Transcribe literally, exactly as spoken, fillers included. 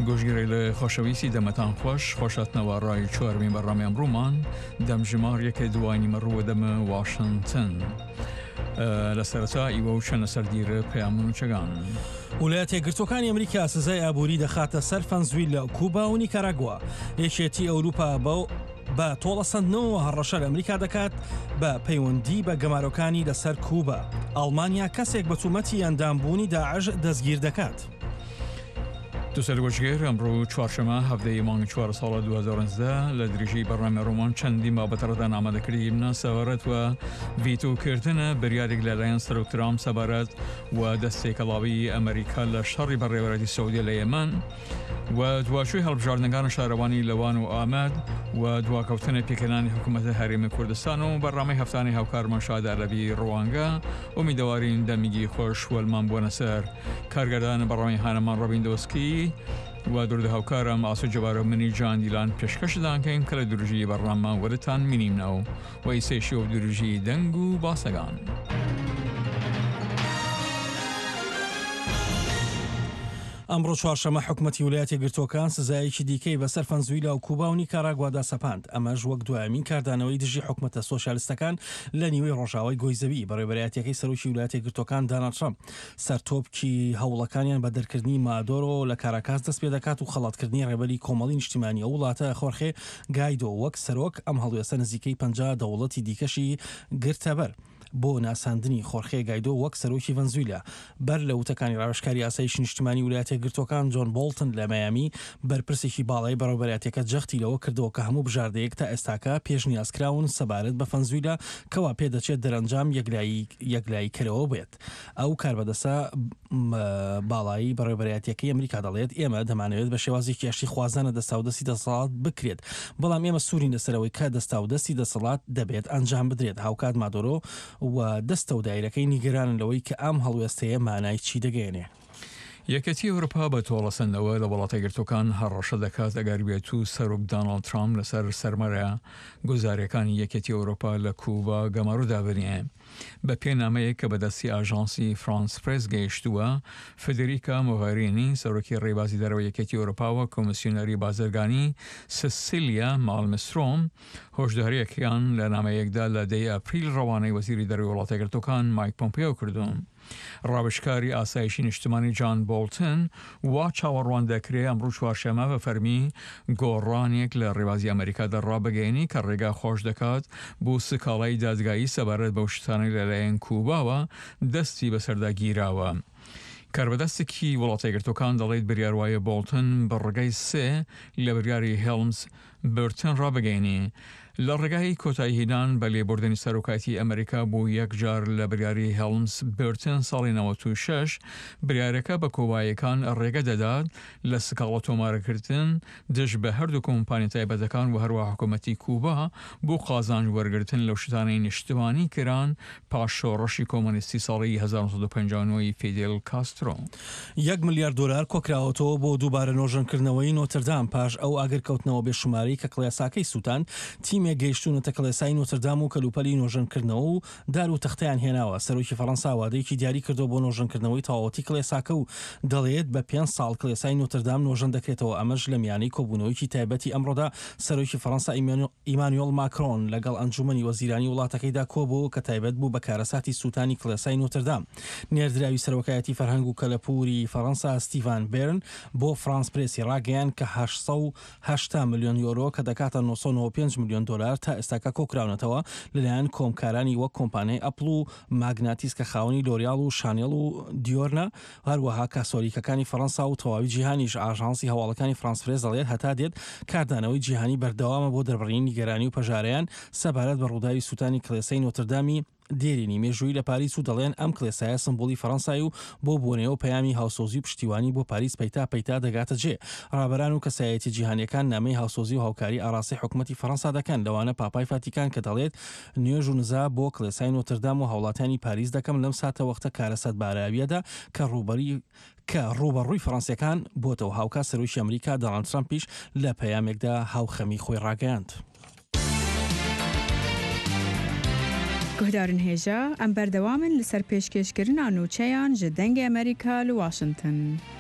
گۆژگیری لە خۆشەویستی دەمەتان خۆش خۆشەتنەوە ڕای چوارمین بەڕامی ئەمڕۆمان دەمژمار یەکێ دوای مەڕووە دەمە واشنگتن لە سەرەتا ئیوە و چەنە سەردیرە پەیامون و چەگان. وڵایەتە یەکگرتووەکانی ئەمریکا سزای ئابووری دەخاتە سەر ڤەنزوێلا لە کوبا و نیکاراگوا. یەکێتی ئەوروپا بەو بە تۆڵەسەندنەوە هەڕەشە لە ئەمریکا دەکات بە پەیوەندی بە گەمارۆکانی لەسەر کوبا. ئەڵمانیا کەسێک بە تومەتی ئەندامبوونی داعش دەستگیر دەکات. دووسەر گۆژگێر ئەمڕۆ چوارشەمە هەفتەی مانگی چوار ساڵە دوو هەزار و نۆزدە لە درێژەی بەڕامی ڕۆمان چەندین بابەتەڕەدان ئامادەکردی بنە سەبارەت و ڤیتۆکردنە بریارێک لەلایەن سەرۆک ترامپ سەبارەت و دەستێکەڵاوی ئەمریکا لە شەڕی بەڕێوەبەری سەعودیە لە یەمەن و دواشوی هەڵبژاردنەکانی شارەوانی لەوان و ئامەد و دواکەوتنە پێکەنانی حکوومەتە هەرێمی کوردستان و بەڕامی هەفتانی هاوکارمان شاد عەرەبی ڕوانگە ئومیدەوارین دەمیگی خۆش وەلمان بوونە سەر کارگەردان بەڕامی هانەمان ڕۆبین دۆسکی و دوورد هاوکارم ئاسو جەبارە منی جان دیلان پێشکەشدان کەین کە لە دروژی بەڕامان وەرتان مینیمنەوە و ئیسێشی و دروژی دەنگ و باسەگان. ئەمڕۆ چوارشەمە حکوومەتی ویلایەتە یەکگرتووەکان سزایەکی دیکەی بەسەر ڤەنزوێلا و کوبا و نیکاراگوادا سەپاند. ئەمەش وەک دوایەمین کاردانەوەی دژی حکوومەتە سۆشیالیستەکان لە نیوەی ڕۆژاوای گۆیزەوی بەڕێوەبەرایەتیەکەی سەرۆکی ویلایەتە یەکگرتووەکان دۆناڵد ترامپ سەرتۆپکی هەوڵەکانیان بە دەرکردنی مادۆرۆ لە کاراکاس دەست پێ دەکات و خەڵاتکردنی ڕێبەری کۆمەڵی نیشتیمانی ئەو وڵاتە خۆرخێ گایدۆ وەک سەرۆک ئەم هەڵوێستە نزیکەی پەنجا دەوڵەتی دیکەشی گرتەبەر بۆ ناساندنی خۆرخێ گایدۆ وەک سەرۆکی ڤەنزوێلا. بەر لە وتەکانی ڕاوێژکاری ئاسایشی نیشتیمانی ویلایەتە یەکگرتووەکان جۆن بۆڵتن لە مایامی بەرپرسێکی باڵای بەڕێوەبەرایەتیەکە جەختی لەوە کردەوە کە هەموو بژاردەیەک تا ئێستاکە پێشنیازکراون سەبارەت بە ڤەنزوێلا کەوا پێدەچێت دەرەنجام یەکلایی کەرەوە بێت. ئەو کاربەدەسە باڵایی بەڕێوەبەرایەتیەکەی ئەمریکا دەڵێت ئێمە دەمانەوێت بە شێوازێکی ئاشتی خوازانە دەستاودەستی دەسەڵات بکرێت، بەڵام ئێمە سوورین لەسەرەوەی کە دەستاودەستی دەسەڵات دەبێت ئەنجام بدرێت. هاوکات مادۆرۆ و دەستە و دایرەکەی نیگەرانن لەوەی کە ئەم هەڵوێستەیە مانای چی دەگەێنێ. یەکەتی ئەوروپا بە تۆڵەسەندەوە لە وڵاتە یەکگرتووەکان هەڕەشە دەکات ئەگەر بێت و سەرۆک دۆناڵد ترامپ لەسەر سەرمەرە گوزاریەکانی یەکەتی ئەوروپا لە کوبا گەماڕوودا بنێ. بە پێنامەیەک کە بەدەستی ئاژانسی فرانس پرێس گەیشتووە، فدریکا موغەرینی سەرۆکی ڕێبازی دەرەوە یەکەتی ئەوروپاوە کۆمیسیۆنەری بازرگانی سسیلیا مالمسترۆم هۆشداریەکیان لە نامەیەکدا لە دەی ئەپریل ڕەوانەی وەزیری دەرەوەی وڵاتە یەکگرتووەکان مایک پۆمپیۆ کردوون. ڕاوێژکاری ئاسایشی نیشتیمانی جان بۆڵتن وا چاوەڕوان دەکرێت ئەمڕۆ چوارشەمە بە فەرمی گۆڕانێک لە ڕێبازی ئەمریکادا ڕابگەێنی کە ڕێگا خۆش دەکات بۆ سکاڵای دادگایی سەبارەت بەو شتانەی لەلایەن کوباوە دەستی بەسەردا گیراوە. کاربەدەستێکی وڵاتە یەکگرتووەکان دەڵێت بریاروایە بۆڵتن بە ڕێگای سێ لە بریاری هێلمز بەرتن ڕابگەێنی. لە ڕێگای کۆتاییهێنان بە لێبوردنی سەرۆکاتی ئەمریکا بۆ یەکجار لە بریاری هێلمز بەرتن ساڵی نەوەت و شەش بریارەکە بە کۆباییەکان ڕێگە دەدات لە سکاڵە تۆمارەکردن دژ بە هەردوو کۆمپانی تایبەتەکان و هەروە حکوومەتی کوبا بۆ قازانج وەرگرتن لەو شتانەی نیشتیمانی کران پاش شۆڕەشی کۆمۆنیستی ساڵی هەزار و نۆ سەد و پەنجا و نۆ فیدێل کاسترۆ. یەک ملیار دۆلار کۆکراوەتەوە بۆ دووبارە نۆژەنکردنەوەی نۆتردام پاش ئەو ئاگرکەوتنەوە بێشماری کە کڵێساکەی سووتان تیمێک گەیشتونەتە کڵێسای نۆتردام و کەلوپەلی نۆژەنکردنەوە و دار و تەختەیان هێناوە. سەرۆکی فەڕەنسا وادەیەکی دیاری کردو بۆ نۆژەنکردنەوەی تەواوەتی کڵێساکە و دەڵێت بە پێنج ساڵ کڵێسای نۆتردام نۆژەن دەکرێتەوە. ئەمەش لە میانەی کۆبوونەوەیکی تایبەتی ئەمڕۆدا سەرۆکی فەڕەنسا ئیمانوێل ماکرۆن لەگەڵ ئەنجومەنی وەزیرانی وڵاتەکەیدا کۆبوو کە تایبەت بوو بە کارەساتی سووتانی کڵێسای نۆتردام. نێردراوی سەرۆکایەتی فەرهەنگ و کەلەپوری فەڕەنسا ستیڤان بێرن بۆ فرانس پرێسی ڕاگەیان کە هەشت سەد و هەشتا ملیۆن یۆرۆ کە دەکاتە نۆ سەد و نۆ و پێنج ملیۆن دۆلار تا ئێستاکە کۆکراونەتەوە لەلایەن کۆمکارانی وەک کۆمپانیای ئەپڵ و ماگناتیس کە خاوەنی لۆریال و شانێڵ و دیۆرنە، هەروەها کاسۆلیکەکانی فەڕەنسا و تەواوی جیهانیش. ئاژانسی هەواڵەکانی فرانس پرێس دەڵێت هەتا دێت کاردانەوەی جیهانی بەردەوامە بۆ دەربڕینی نیگەرانی و پەژاریان سەبارەت بە ڕووداوی سووتانی کڵێسەی نۆتردامی دێرینی مێژووی لە پاریس و دەڵێن ئەم کڵێسایە سمبولی فەڕەنسای و بۆ بوونەوە پەیامی هاوسۆزی و پشتیوانی بۆ پاریس پەیتا پەیتا دەگاتە جێ. ڕابەران و کەسایەتی جیهانیەکان نامەی هاوسۆزی و هاوکاری ئاڕاستی حکوومەتی فەڕەنسا دەکەن، لەوانە پاپای فاتیکان کە دەڵێت نوێژ و نزا بۆ کڵێسای نۆتردام و هاوڵاتیانی پاریس دەکەم لەم ساتە وەختە کارەسەت باراویەدا کە ڕوبەری کە ڕوبەڕووی فەڕەنسیەکان بۆتەوە. هاوکات سەرۆکی ئەمریکا دۆناڵد ترامپیش لە پەیامێکدا هاوخەمی خۆی ڕاگەیاند. گهدارن هێژە ئەم بەردەوامن لەسەر پێشکەشکردنا نوچەیان ji dengê Amerîka li Washington.